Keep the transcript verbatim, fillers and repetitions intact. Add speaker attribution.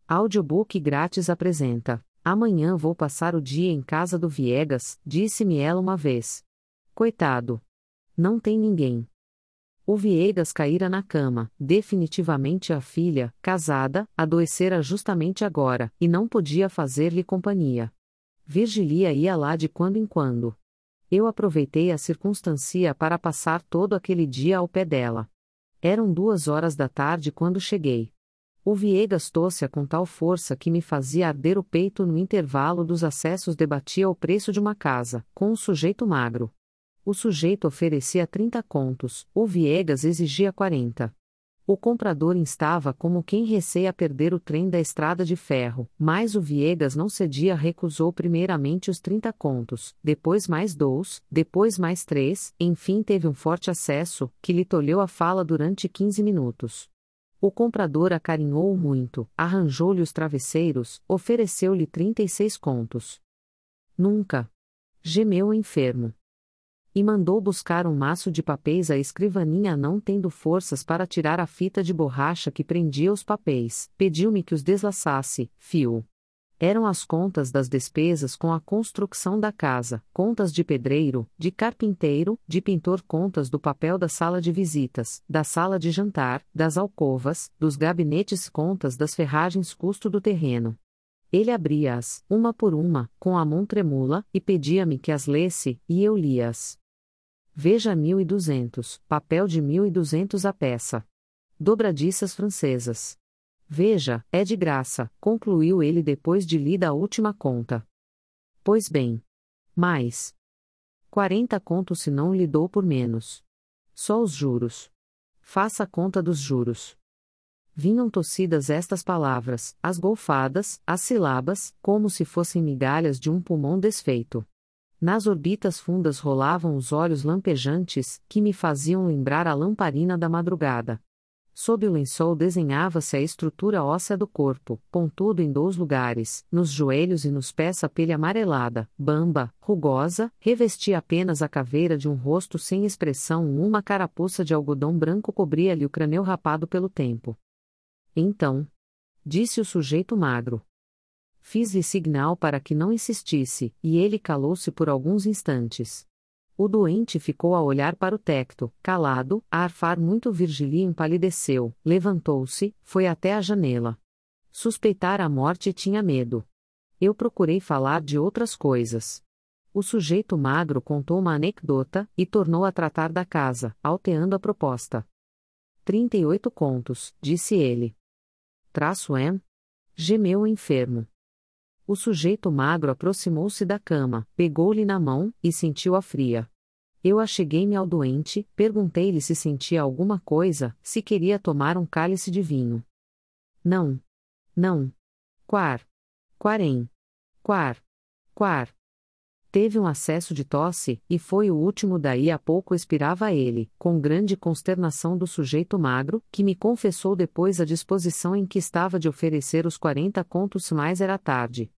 Speaker 1: Audiobook grátis apresenta. Amanhã vou passar o dia em casa do Viegas, disse-me ela uma vez. Coitado. Não tem ninguém. O Viegas caíra na cama, definitivamente a filha, casada, adoecera justamente agora, e não podia fazer-lhe companhia. Virgilia ia lá de quando em quando. Eu aproveitei a circunstância para passar todo aquele dia ao pé dela. Eram duas horas da tarde quando cheguei. O Viegas tosse com tal força que me fazia arder o peito. No intervalo dos acessos debatia o preço de uma casa, com um sujeito magro. O sujeito oferecia trinta contos, o Viegas exigia quarenta. O comprador instava como quem receia perder o trem da estrada de ferro, mas o Viegas não cedia. Recusou primeiramente os trinta contos, depois mais dois, depois mais três, enfim teve um forte acesso, que lhe tolheu a fala durante quinze minutos. O comprador acarinhou-o muito, arranjou-lhe os travesseiros, ofereceu-lhe trinta e seis contos. Nunca! Gemeu o enfermo. E mandou buscar um maço de papéis. A escrivaninha, não tendo forças para tirar a fita de borracha que prendia os papéis, pediu-me que os deslaçasse, fio. Eram as contas das despesas com a construção da casa, contas de pedreiro, de carpinteiro, de pintor, contas do papel da sala de visitas, da sala de jantar, das alcovas, dos gabinetes, contas das ferragens, custo do terreno. Ele abria-as, uma por uma, com a mão tremula, e pedia-me que as lesse, e eu lia-as. Veja mil e duzentos, papel de mil e duzentos a peça. Dobradiças francesas. Veja, é de graça, concluiu ele depois de lida a última conta. Pois bem. Mais. Quarenta contos se não lhe dou por menos. Só os juros. Faça a conta dos juros. Vinham tossidas estas palavras, as golfadas, as sílabas, como se fossem migalhas de um pulmão desfeito. Nas orbitas fundas rolavam os olhos lampejantes, que me faziam lembrar a lamparina da madrugada. Sob o lençol desenhava-se a estrutura óssea do corpo, pontudo em dois lugares, nos joelhos e nos pés. A pele amarelada, bamba, rugosa, revestia apenas a caveira de um rosto sem expressão. Uma carapuça de algodão branco cobria-lhe o crânio rapado pelo tempo. Então, disse o sujeito magro. Fiz-lhe sinal para que não insistisse, e ele calou-se por alguns instantes. O doente ficou a olhar para o teto, calado, a arfar muito. Virgilia empalideceu, levantou-se, foi até a janela. Suspeitara a morte e tinha medo. Eu procurei falar de outras coisas. O sujeito magro contou uma anedota, e tornou a tratar da casa, alteando a proposta. Trinta e oito contos, disse ele. Traço M? Gemeu o enfermo. O sujeito magro aproximou-se da cama, pegou-lhe na mão, e sentiu-a fria. Eu acheguei-me ao doente, perguntei-lhe se sentia alguma coisa, se queria tomar um cálice de vinho. Não. Não. Quar. Quarém. Quar. Quar. Teve um acesso de tosse, e foi o último. Daí a pouco expirava ele, com grande consternação do sujeito magro, que me confessou depois a disposição em que estava de oferecer os quarenta contos, mas era tarde.